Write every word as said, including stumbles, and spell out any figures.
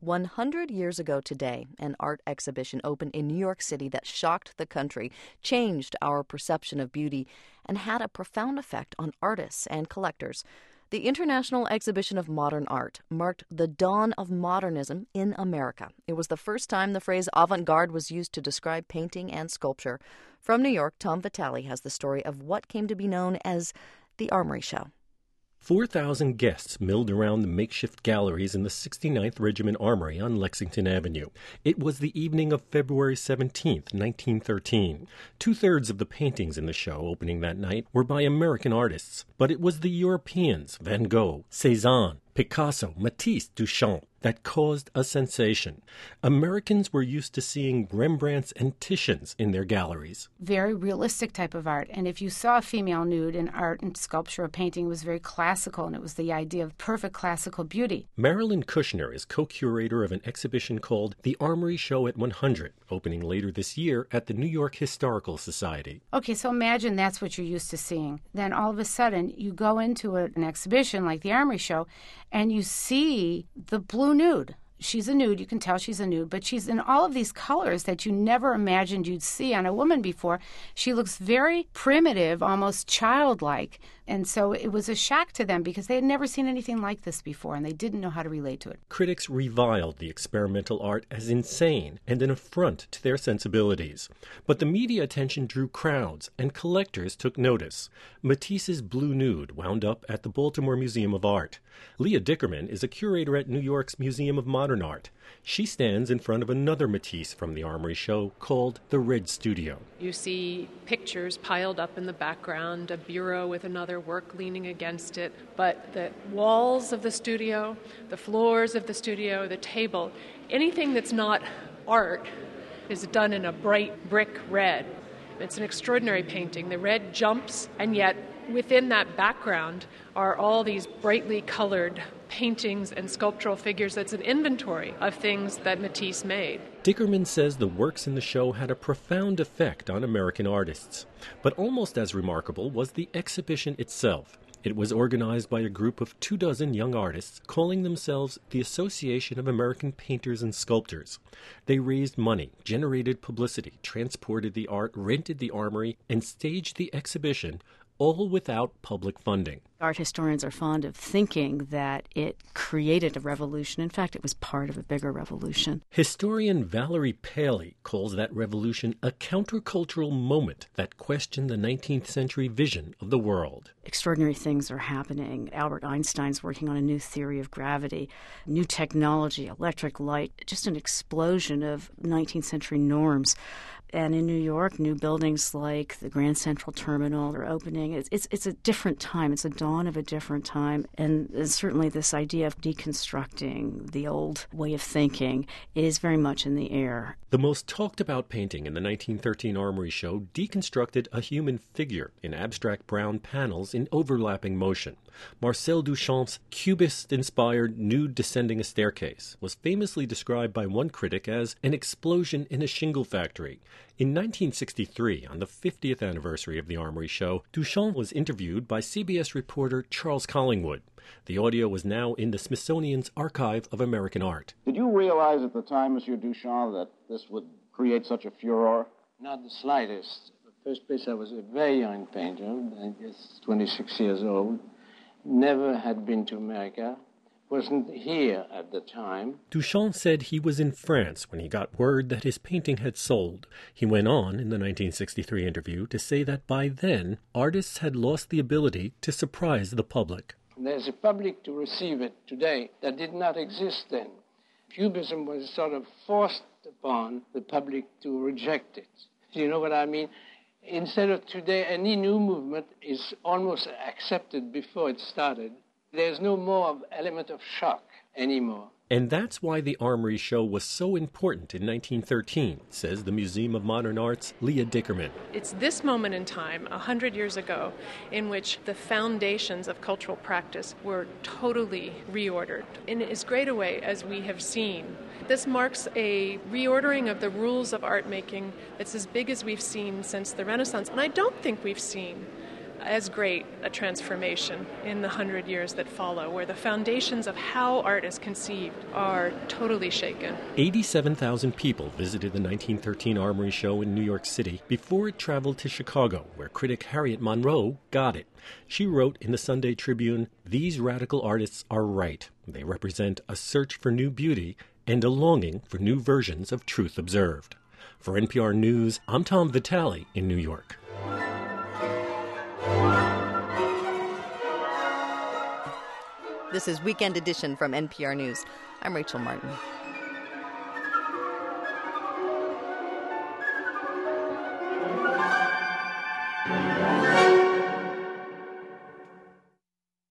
one hundred years ago today, an art exhibition opened in New York City that shocked the country, changed our perception of beauty, and had a profound effect on artists and collectors. The International Exhibition of Modern Art marked the dawn of modernism in America. It was the first time the phrase avant-garde was used to describe painting and sculpture. From New York, Tom Vitale has the story of what came to be known as the Armory Show. four thousand guests milled around the makeshift galleries in the sixty-ninth Regiment Armory on Lexington Avenue. It was the evening of February seventeenth, nineteen thirteen. Two-thirds of the paintings in the show opening that night were by American artists, but it was the Europeans, Van Gogh, Cézanne, Picasso, Matisse, Duchamp, that caused a sensation. Americans were used to seeing Rembrandts and Titians in their galleries. Very realistic type of art. And if you saw a female nude in art and sculpture or painting, it was very classical, and it was the idea of perfect classical beauty. Marilyn Kushner is co-curator of an exhibition called The Armory Show at one hundred, opening later this year at the New York Historical Society. Okay, so imagine that's what you're used to seeing. Then all of a sudden, you go into a, an exhibition like the Armory Show, and you see the blue nude. She's a nude. You can tell she's a nude, but she's in all of these colors that you never imagined you'd see on a woman before. She looks very primitive, almost childlike. And so it was a shock to them because they had never seen anything like this before, and they didn't know how to relate to it. Critics reviled the experimental art as insane and an affront to their sensibilities. But the media attention drew crowds, and collectors took notice. Matisse's Blue Nude wound up at the Baltimore Museum of Art. Leah Dickerman is a curator at New York's Museum of Modern Art. She stands in front of another Matisse from the Armory Show called the Red Studio. You see pictures piled up in the background, a bureau with another work leaning against it, but the walls of the studio, the floors of the studio, the table, anything that's not art is done in a bright brick red. It's an extraordinary painting. The red jumps, and yet within that background are all these brightly colored paintings and sculptural figures. That's an inventory of things that Matisse made. Dickerman says the works in the show had a profound effect on American artists. But almost as remarkable was the exhibition itself. It was organized by a group of two dozen young artists calling themselves the Association of American Painters and Sculptors. They raised money, generated publicity, transported the art, rented the armory, and staged the exhibition, all without public funding. Art historians are fond of thinking that it created a revolution. In fact, it was part of a bigger revolution. Historian Valerie Paley calls that revolution a countercultural moment that questioned the nineteenth century vision of the world. Extraordinary things are happening. Albert Einstein's working on a new theory of gravity, new technology, electric light, just an explosion of nineteenth century norms. And in New York, new buildings like the Grand Central Terminal are opening. It's, it's, it's a different time. It's a dawn of a different time. And, and certainly this idea of deconstructing the old way of thinking is very much in the air. The most talked about painting in the nineteen thirteen Armory Show deconstructed a human figure in abstract brown panels in overlapping motion. Marcel Duchamp's Cubist-inspired nude descending a staircase was famously described by one critic as an explosion in a shingle factory. In nineteen sixty-three, on the fiftieth anniversary of the Armory Show, Duchamp was interviewed by C B S reporter Charles Collingwood. The audio was now in the Smithsonian's Archive of American Art. Did you realize at the time, Monsieur Duchamp, that this would create such a furor? Not the slightest. In the first place, I was a very young painter, I guess twenty-six years old. Never had been to America. Wasn't here at the time. Duchamp said he was in France when he got word that his painting had sold. He went on in the nineteen sixty-three interview to say that by then, artists had lost the ability to surprise the public. There's a public to receive it today that did not exist then. Cubism was sort of forced upon the public to reject it. Do you know what I mean? Instead of today, any new movement is almost accepted before it started. There's no more of element of shock anymore. And that's why the Armory Show was so important in nineteen thirteen, says the Museum of Modern Art's Leah Dickerman. It's this moment in time, a hundred years ago, in which the foundations of cultural practice were totally reordered in as great a way as we have seen. This marks a reordering of the rules of art making that's as big as we've seen since the Renaissance. And I don't think we've seen as great a transformation in the hundred years that follow, where the foundations of how art is conceived are totally shaken. eighty-seven thousand people visited the nineteen thirteen Armory Show in New York City before it traveled to Chicago, where critic Harriet Monroe got it. She wrote in the Sunday Tribune, "These radical artists are right. They represent a search for new beauty and a longing for new versions of truth observed." For N P R News, I'm Tom Vitale in New York. This is Weekend Edition from N P R News. I'm Rachel Martin.